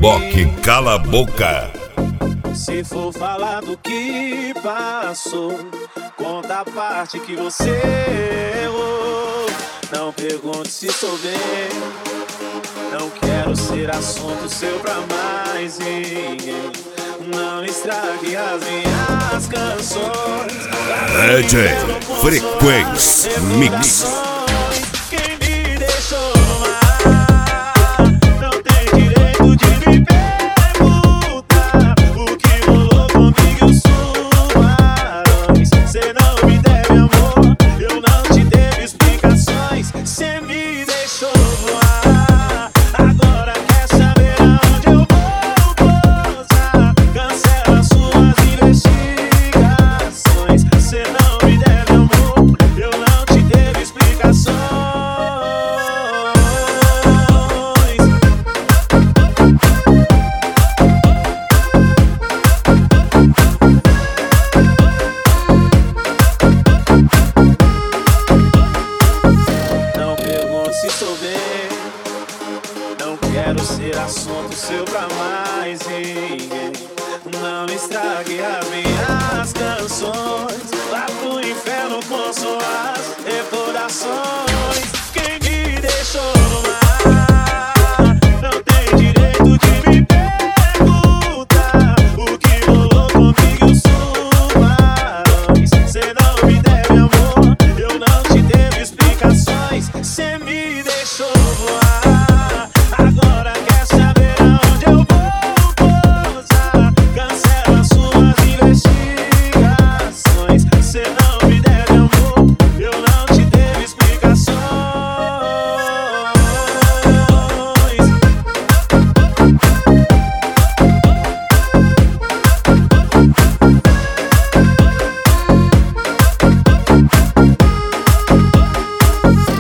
Boque Cala a Boca. Se for falar do que passou, conta a parte que você errou. Não pergunte se sou bem, não quero ser assunto seu pra mais ninguém. Não estrague as minhas canções. DJ Frequência Mix. Quem me deixou no ar não tem direito de me perguntar o que rolou comigo e os tubarões. Cê não me deve amor, eu não te devo explicações. Cê me deixou no ar, agora quer saber aonde eu vou pousar. Cancela suas investigações. Cê não me deve amor, eu não te devo explicações. Não pergunte se sou bem, não quero ser assunto seu pra mais ninguém. Não estrague as minhas canções, vá pro inferno com suas recordações.